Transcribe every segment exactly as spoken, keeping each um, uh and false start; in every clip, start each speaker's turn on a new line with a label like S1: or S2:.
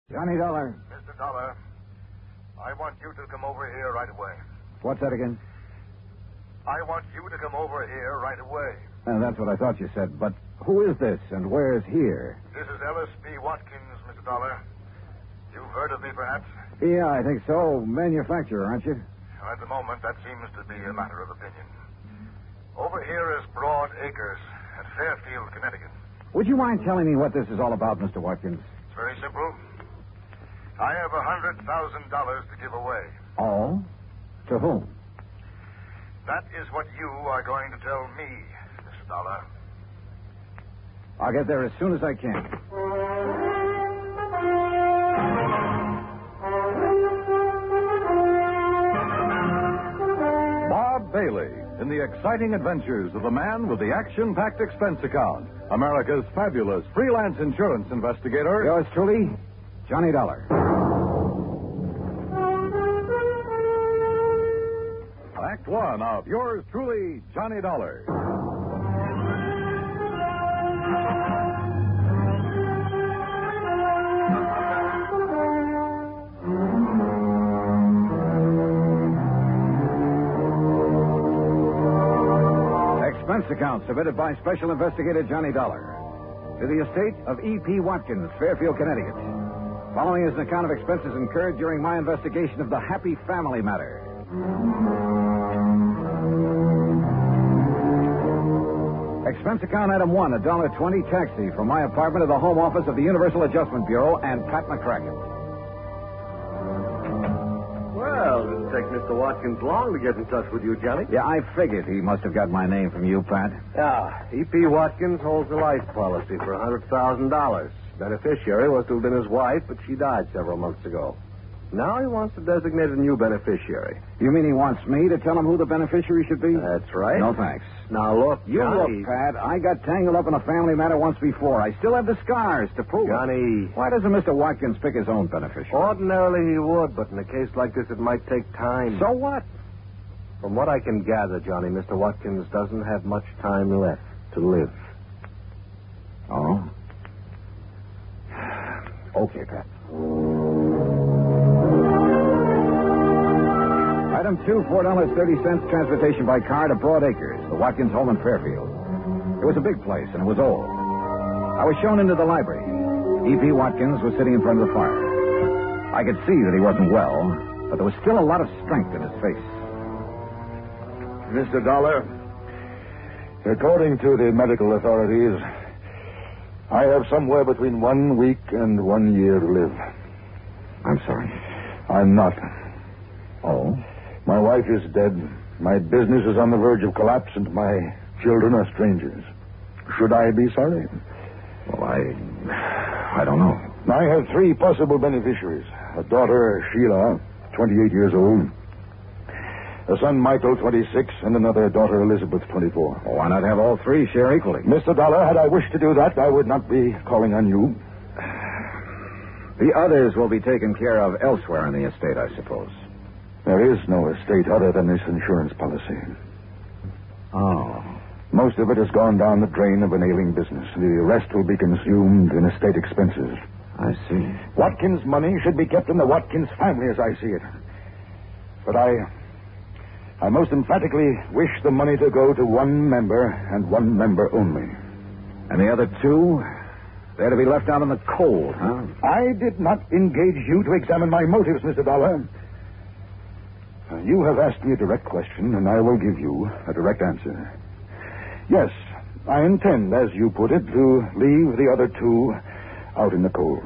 S1: Johnny Dollar.
S2: Mister Dollar, I want you to come over here right away.
S1: What's that again?
S2: I want you to come over here right away.
S1: Uh, that's what I thought you said. But who is this and where is here?
S2: This is Ellis P. Watkins, Mister Dollar. You've heard of me, perhaps?
S1: Yeah, I think so. Manufacturer, aren't you?
S2: Well, at the moment, that seems to be a matter of opinion. Over here is Broad Acres at Fairfield, Connecticut.
S1: Would you mind telling me what this is all about, Mister Watkins?
S2: It's very simple. I have a hundred thousand dollars to give away.
S1: All? To whom?
S2: That is what you are going to tell me, Mister Dollar.
S1: I'll get there as soon as I can.
S3: Bob Bailey in the exciting adventures of the man with the action-packed expense account, America's fabulous freelance insurance investigator.
S1: Yours truly, Johnny Dollar.
S3: Act one of yours truly, Johnny Dollar.
S1: Expense account submitted by Special Investigator Johnny Dollar to the estate of E P. Watkins, Fairfield, Connecticut. Following is an account of expenses incurred during my investigation of the Happy Family matter. Expense account item one, a dollar twenty taxi from my apartment to the home office of the Universal Adjustment Bureau and Pat McCracken.
S4: Well, it didn't take Mister Watkins long to get in touch with you, Johnny.
S1: Yeah, I figured he must have got my name from you, Pat.
S4: Yeah, E P. Watkins holds a life policy for one hundred thousand dollars. Beneficiary was to have been his wife, but she died several months ago. Now he wants to designate a new beneficiary.
S1: You mean he wants me to tell him who the beneficiary should be?
S4: That's right.
S1: No, thanks.
S4: Now, look,
S1: You
S4: Johnny...
S1: look, Pat, I got tangled up in a family matter once before. I still have the scars to prove
S4: Johnny...
S1: it. Why doesn't Mister Watkins pick his own beneficiary?
S4: Ordinarily he would, but in a case like this, it might take time.
S1: So what?
S4: From what I can gather, Johnny, Mister Watkins doesn't have much time left to live.
S1: Oh? Okay, Pat. Item two, four dollars and thirty cents, transportation by car to Broad Acres, the Watkins home in Fairfield. It was a big place, and it was old. I was shown into the library. E P. Watkins was sitting in front of the fire. I could see that he wasn't well, but there was still a lot of strength in his face.
S2: Mister Dollar, according to the medical authorities, I have somewhere between one week and one year to live.
S1: I'm sorry.
S2: I'm not.
S1: Oh?
S2: My wife is dead. My business is on the verge of collapse, and my children are strangers. Should I be sorry?
S1: Well, I... I don't know.
S2: I have three possible beneficiaries. A daughter, Sheila, twenty-eight years old. A son, Michael, twenty-six, and another daughter, Elizabeth, twenty-four.
S1: Well, why not have all three share equally?
S2: Mister Dollar, had I wished to do that, I would not be calling on you.
S1: The others will be taken care of elsewhere in the estate, I suppose.
S2: There is no estate other than this insurance policy.
S1: Oh.
S2: Most of it has gone down the drain of an ailing business. The rest will be consumed in estate expenses.
S1: I see.
S2: Watkins' money should be kept in the Watkins family as I see it. But I... I most emphatically wish the money to go to one member and one member only.
S1: And the other two? They're to be left out in the cold, huh?
S2: I did not engage you to examine my motives, Mister Dollar. You have asked me a direct question, and I will give you a direct answer. Yes, I intend, as you put it, to leave the other two out in the cold.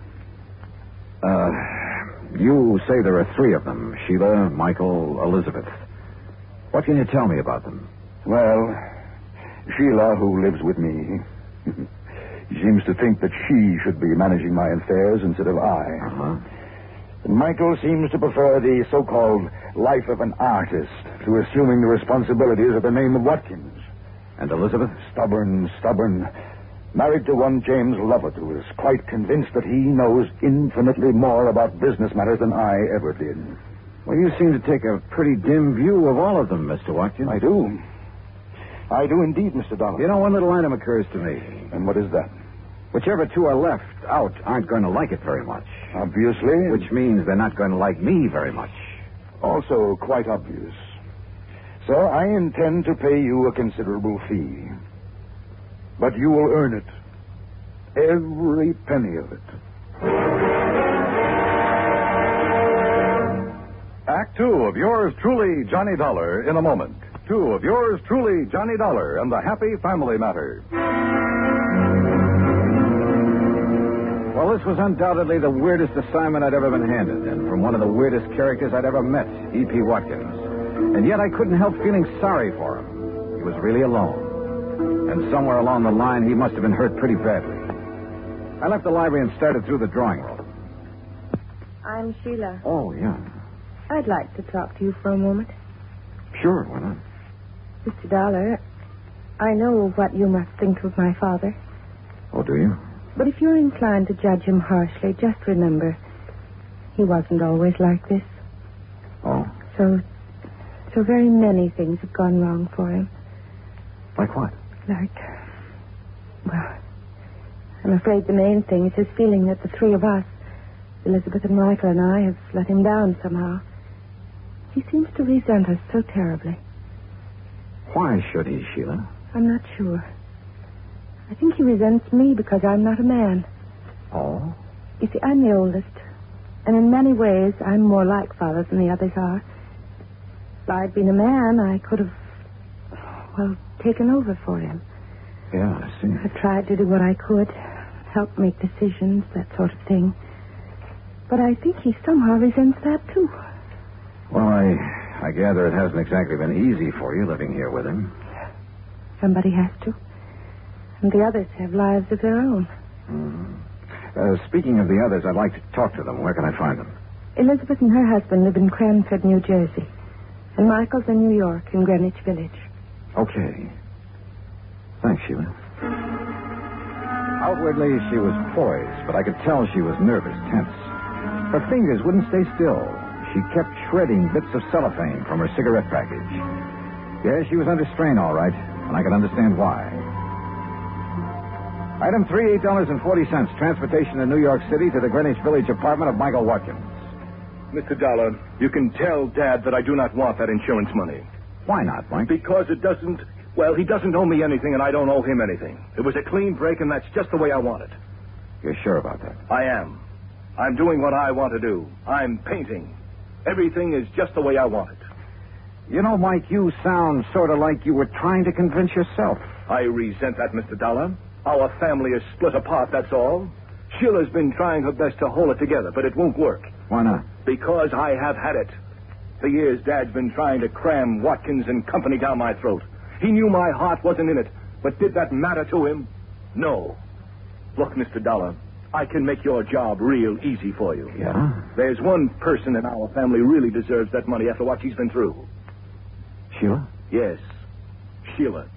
S1: Uh, you say there are three of them, Sheila, Michael, Elizabeth. What can you tell me about them?
S2: Well, Sheila, who lives with me, seems to think that she should be managing my affairs instead of I.
S1: Uh-huh.
S2: Michael seems to prefer the so-called life of an artist to assuming the responsibilities of the name of Watkins.
S1: And Elizabeth?
S2: Stubborn, stubborn. Married to one James Lovett, who is quite convinced that he knows infinitely more about business matters than I ever did.
S1: Well, you seem to take a pretty dim view of all of them, Mister Watkins.
S2: I do. I do indeed, Mister Donald.
S1: You know, one little item occurs to me.
S2: And what is that?
S1: Whichever two are left out aren't going to like it very much.
S2: Obviously.
S1: Which means they're not going to like me very much.
S2: Also quite obvious. So I intend to pay you a considerable fee. But you will earn it. Every penny of it.
S3: Act two of yours truly, Johnny Dollar, in a moment. Two of yours truly, Johnny Dollar, and the Happy Family Matter.
S1: Well, this was undoubtedly the weirdest assignment I'd ever been handed, and from one of the weirdest characters I'd ever met, E P. Watkins. And yet I couldn't help feeling sorry for him. He was really alone. And somewhere along the line, he must have been hurt pretty badly. I left the library and started through the drawing room.
S5: I'm Sheila.
S1: Oh, yeah.
S5: I'd like to talk to you for a moment.
S1: Sure, why not?
S5: Mister Dollar, I know what you must think of my father.
S1: Oh, do you?
S5: But if you're inclined to judge him harshly, just remember, he wasn't always like this.
S1: Oh?
S5: So, so very many things have gone wrong for him.
S1: Like what?
S5: Like, well, I'm afraid the main thing is his feeling that the three of us, Elizabeth and Michael and I, have let him down somehow. He seems to resent us so terribly.
S1: Why should he, Sheila?
S5: I'm not sure. I think he resents me because I'm not a man.
S1: Oh?
S5: You see, I'm the oldest. And in many ways, I'm more like Father than the others are. If I'd been a man, I could have, well, taken over for him.
S1: Yeah, I see.
S5: I've tried to do what I could, help make decisions, that sort of thing. But I think he somehow resents that, too.
S1: Well, I, I gather it hasn't exactly been easy for you living here with him.
S5: Somebody has to. And the others have lives of their own.
S1: Mm-hmm. Uh, speaking of the others, I'd like to talk to them. Where can I find them?
S5: Elizabeth and her husband live in Cranford, New Jersey. And Michael's in New York, in Greenwich Village.
S1: Okay. Thanks, Sheila. Outwardly, she was poised, but I could tell she was nervous, tense. Her fingers wouldn't stay still. She kept shredding bits of cellophane from her cigarette package. Yeah, she was under strain, all right, and I could understand why. Item three, eight dollars and forty cents. Transportation to New York City to the Greenwich Village apartment of Michael Watkins.
S6: Mister Dollar, you can tell Dad that I do not want that insurance money.
S1: Why not, Mike?
S6: Because it doesn't... Well, he doesn't owe me anything, and I don't owe him anything. It was a clean break, and that's just the way I want it.
S1: You're sure about that?
S6: I am. I'm doing what I want to do. I'm painting. Everything is just the way I want it.
S1: You know, Mike, you sound sort of like you were trying to convince yourself.
S6: I resent that, Mister Dollar. Our family is split apart, that's all. Sheila's been trying her best to hold it together, but it won't work.
S1: Why not?
S6: Because I have had it. For years, Dad's been trying to cram Watkins and Company down my throat. He knew my heart wasn't in it, but did that matter to him? No. Look, Mister Dollar, I can make your job real easy for you.
S1: Yeah?
S6: There's one person in our family really deserves that money after what she's been through.
S1: Sheila?
S6: Yes, Sheila.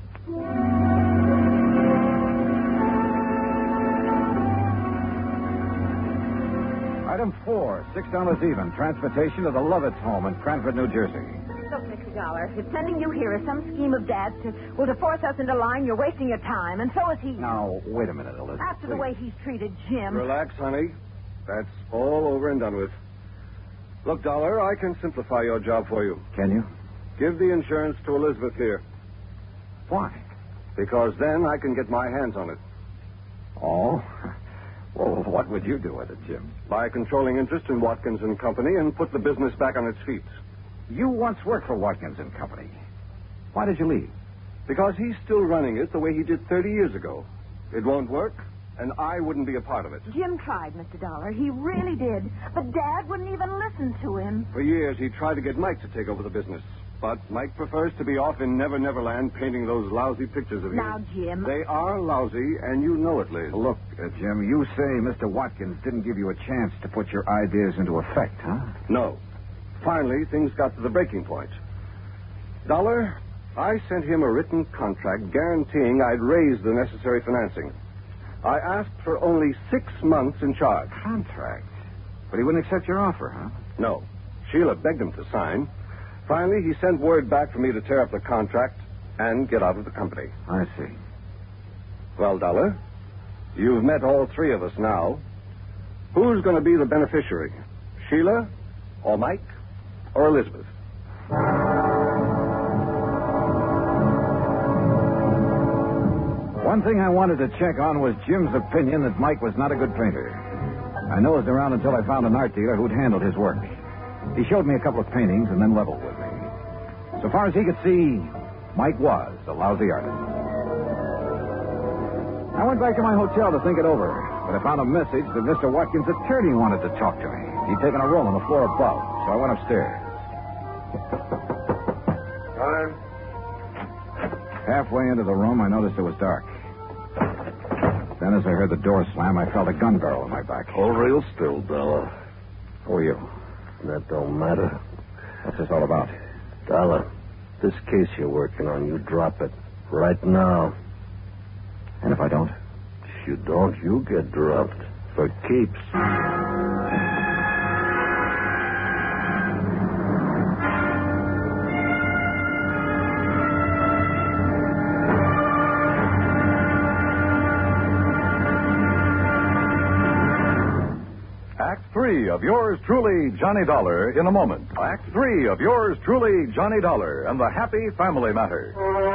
S1: Item four, six dollars even. Transportation to the Lovitz home in Cranford, New Jersey.
S7: Look, Mister Dollar, if sending you here is some scheme of Dad's to, well, to force us into line, you're wasting your time, and so is he.
S1: Now, wait a minute, Elizabeth.
S7: After the
S1: please.
S7: way he's treated Jim.
S4: Relax, honey. That's all over and done with. Look, Dollar, I can simplify your job for you.
S1: Can you?
S4: Give the insurance to Elizabeth here.
S1: Why?
S4: Because then I can get my hands on it.
S1: Oh? Well, what would you do with it, Jim?
S4: Buy controlling interest in Watkins and Company and put the business back on its feet.
S1: You once worked for Watkins and Company. Why did you leave?
S4: Because he's still running it the way he did thirty years ago. It won't work, and I wouldn't be a part of it.
S7: Jim tried, Mister Dollar. He really did. But Dad wouldn't even listen to him.
S4: For years, he tried to get Mike to take over the business. But Mike prefers to be off in Never Never Land painting those lousy pictures of his.
S7: Now, Jim.
S4: They are lousy, and you know it, Liz.
S1: Look, uh, Jim, you say Mister Watkins didn't give you a chance to put your ideas into effect, huh?
S4: No. Finally, things got to the breaking point. Dollar, I sent him a written contract guaranteeing I'd raise the necessary financing. I asked for only six months in charge.
S1: Contract? But he wouldn't accept your offer, huh?
S4: No. Sheila begged him to sign. Finally, he sent word back for me to tear up the contract and get out of the company.
S1: I see.
S4: Well, Dollar, you've met all three of us now. Who's going to be the beneficiary? Sheila, or Mike, or Elizabeth?
S1: One thing I wanted to check on was Jim's opinion that Mike was not a good painter. I nosed around until I found an art dealer who'd handled his work. He showed me a couple of paintings and then leveled with me. So far as he could see, Mike was a lousy artist. I went back to my hotel to think it over, but I found a message that Mister Watkins' attorney wanted to talk to me. He'd taken a room on the floor above, so I went upstairs.
S4: Time.
S1: Halfway into the room, I noticed it was dark. Then as I heard the door slam, I felt a gun barrel in my back.
S8: Hold real still, Dollar.
S1: Who are you?
S8: That don't matter.
S1: What's this all about?
S8: Dollar, this case you're working on, you drop it right now.
S1: And if I don't?
S8: If you don't, you get dropped for keeps.
S3: Act three of yours truly, Johnny Dollar, in a moment. Act three of yours truly, Johnny Dollar, and the Happy Family Matter.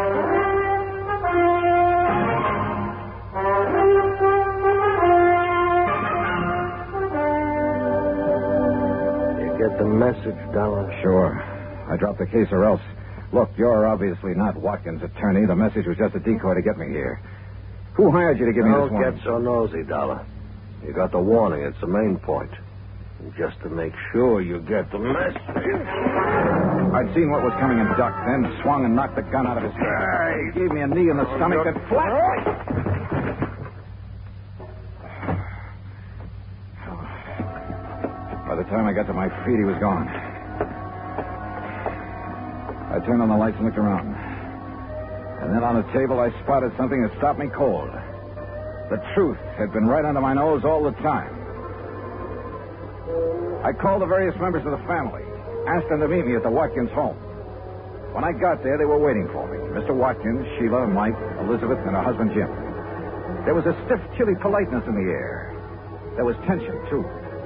S8: You get the message, Dollar?
S1: Sure. I dropped the case or else. Look, you're obviously not Watkins' attorney. The message was just a decoy to get me here. Who hired you to give me this
S8: Don't
S1: warning?
S8: get so nosy, Dollar. You got the warning. It's the main point. And just to make sure you get the message.
S1: I'd seen what was coming and ducked, then swung and knocked the gun out of his hand. He gave me a knee in the stomach that flat. By the time I got to my feet, he was gone. I turned on the lights and looked around. And then on the table, I spotted something that stopped me cold. The truth had been right under my nose all the time. I called the various members of the family, asked them to meet me at the Watkins home. When I got there, they were waiting for me. Mister Watkins, Sheila, Mike, Elizabeth, and her husband, Jim. There was a stiff, chilly politeness in the air. There was tension, too.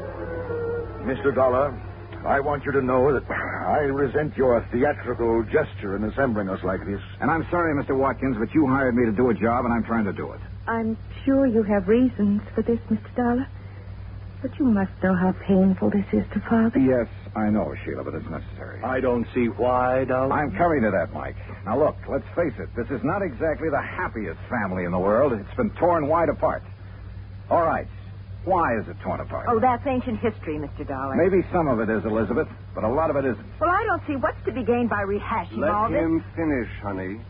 S2: Mister Dollar, I want you to know that I resent your theatrical gesture in assembling us like this.
S1: And I'm sorry, Mister Watkins, but you hired me to do a job, and I'm trying to do it.
S5: I'm sure you have reasons for this, Mister Dollar. But you must know how painful this is to Father.
S1: Yes, I know, Sheila, but it's necessary.
S6: I don't see why, Dollar.
S1: I'm coming to that, Mike. Now, look, let's face it. This is not exactly the happiest family in the world. It's been torn wide apart. All right. Why is it torn apart?
S7: Oh, that's ancient history, Mister Dollar.
S1: Maybe some of it is, Elizabeth, but a lot of it isn't.
S7: Well, I don't see what's to be gained by rehashing
S4: Let
S7: all this.
S4: him finish, honey.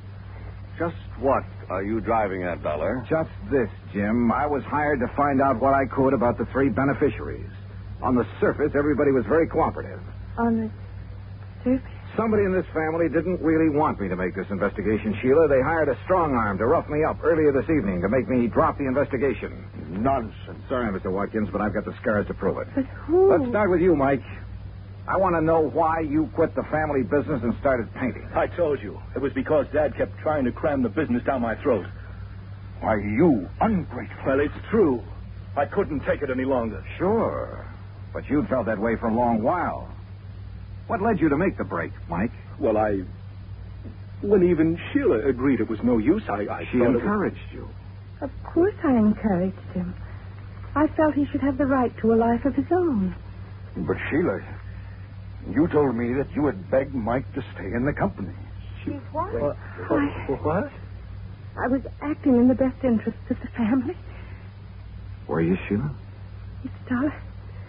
S4: Just what are you driving at, Dollar?
S1: Just this, Jim. I was hired to find out what I could about the three beneficiaries. On the surface, everybody was very cooperative.
S5: On the surface?
S1: Somebody in this family didn't really want me to make this investigation, Sheila. They hired a strong arm to rough me up earlier this evening to make me drop the investigation.
S2: Nonsense.
S1: Sorry, Mister Watkins, but I've got the scars to prove it.
S5: But who?
S1: Let's start with you, Mike. I want to know why you quit the family business and started painting.
S6: I told you. It was because Dad kept trying to cram the business down my throat.
S2: Why, you ungrateful.
S6: Well, it's true. I couldn't take it any longer.
S1: Sure, but you'd felt that way for a long while. What led you to make the break, Mike?
S6: Well, I... When even Sheila agreed it was no use, I... I
S1: She
S6: thought it
S1: encouraged you.
S5: Of course I encouraged him. I felt he should have the right to a life of his own.
S2: But, Sheila, you told me that you had begged Mike to stay in the company.
S5: She's what?
S6: What?
S5: I,
S6: What?
S5: I was acting in the best interests of the family.
S1: Were you, Sheila?
S5: Mister Dollar,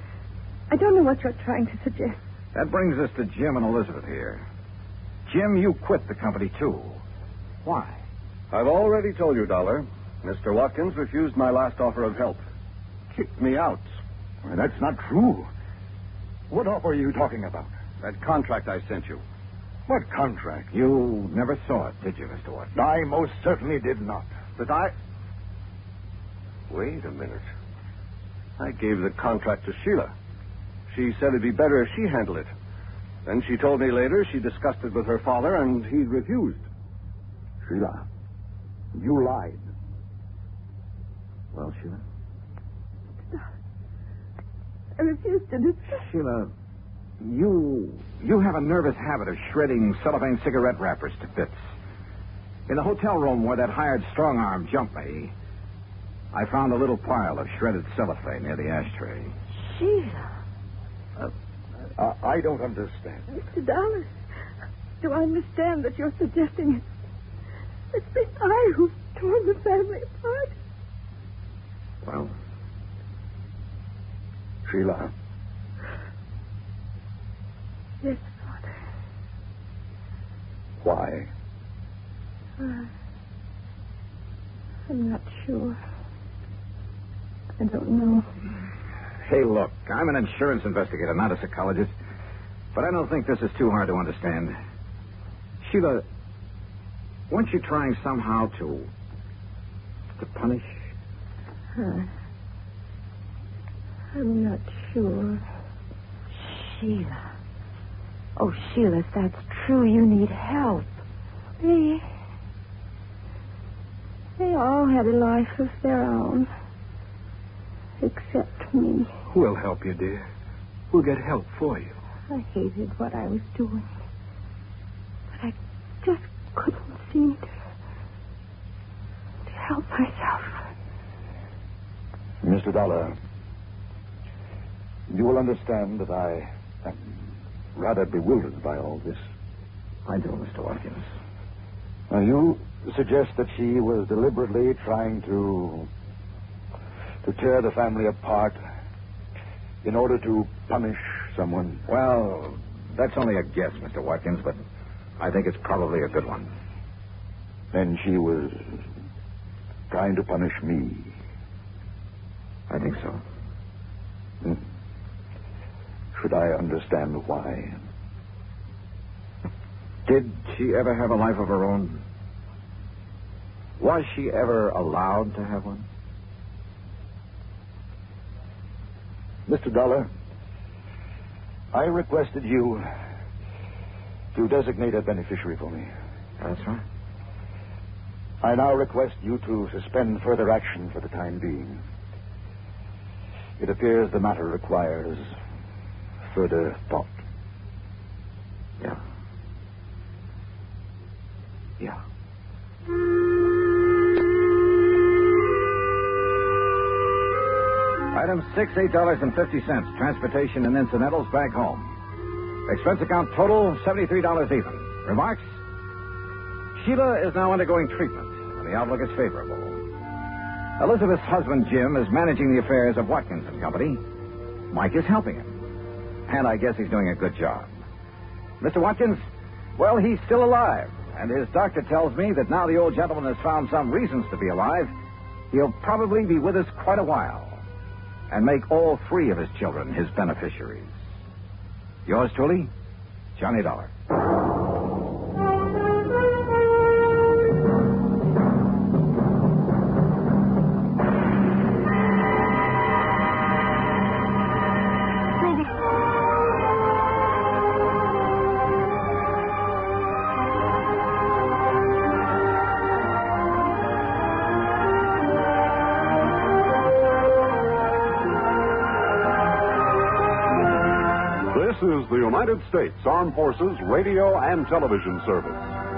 S5: I don't know what you're trying to suggest.
S1: That brings us to Jim and Elizabeth here. Jim, you quit the company, too. Why?
S4: I've already told you, Dollar. Mister Watkins refused my last offer of help. Kicked me out.
S2: Well, that's not true. What offer are you talking about?
S4: That contract I sent you.
S2: What contract?
S1: You never saw it, did you, Mister Watkins?
S2: I most certainly did not.
S4: But I... Wait a minute. I gave the contract to Sheila. She said it'd be better if she handled it. Then she told me later she discussed it with her father, and he refused.
S2: Sheila, you lied.
S1: Well, Sheila?
S5: I refuse to do so.
S1: Sheila, you you have a nervous habit of shredding cellophane cigarette wrappers to bits. In the hotel room where that hired strong arm jumped me, I found a little pile of shredded cellophane near the ashtray.
S5: Sheila.
S2: Uh, uh, I don't understand.
S5: Mister Dollar, do I understand that you're suggesting it? It's been I who've torn the family apart?
S1: Well,
S2: Sheila.
S5: Yes, Father.
S2: Why?
S5: Uh, I'm not sure. I don't know.
S1: Hey, look, I'm an insurance investigator, not a psychologist. But I don't think this is too hard to understand. Sheila, weren't you trying somehow to... to punish?
S5: Uh, I'm not sure. Sheila. Oh, Sheila, if that's true, you need help. They... They all had a life of their own. Except me.
S8: We'll help you, dear. We'll get help for you.
S5: I hated what I was doing. But I just couldn't seem to... to help myself.
S2: Mister Dollar, you will understand that I am rather bewildered by all this.
S1: I do, Mister Watkins.
S2: Now, you suggest that she was deliberately trying to... to tear the family apart in order to punish someone.
S1: Well, that's only a guess, Mister Watkins, but I think it's probably a good one.
S2: And she was trying to punish me.
S1: I think so.
S2: Hmm. Should I understand why?
S1: Did she ever have a life of her own? Was she ever allowed to have one?
S2: Mister Dollar, I requested you to designate a beneficiary for me.
S1: That's right.
S2: I now request you to suspend further action for the time being. It appears the matter requires further thought.
S1: Yeah. Yeah. Item six, eight dollars and fifty cents. Transportation and incidentals back home. Expense account total seventy-three dollars even. Remarks? Sheila is now undergoing treatment, and the outlook is favorable. Elizabeth's husband, Jim, is managing the affairs of Watkins and Company. Mike is helping him. And I guess he's doing a good job. Mister Watkins, well, he's still alive. And his doctor tells me that now the old gentleman has found some reasons to be alive, he'll probably be with us quite a while. And make all three of his children his beneficiaries. Yours truly, Johnny Dollar.
S3: This is the United States Armed Forces Radio and Television Service.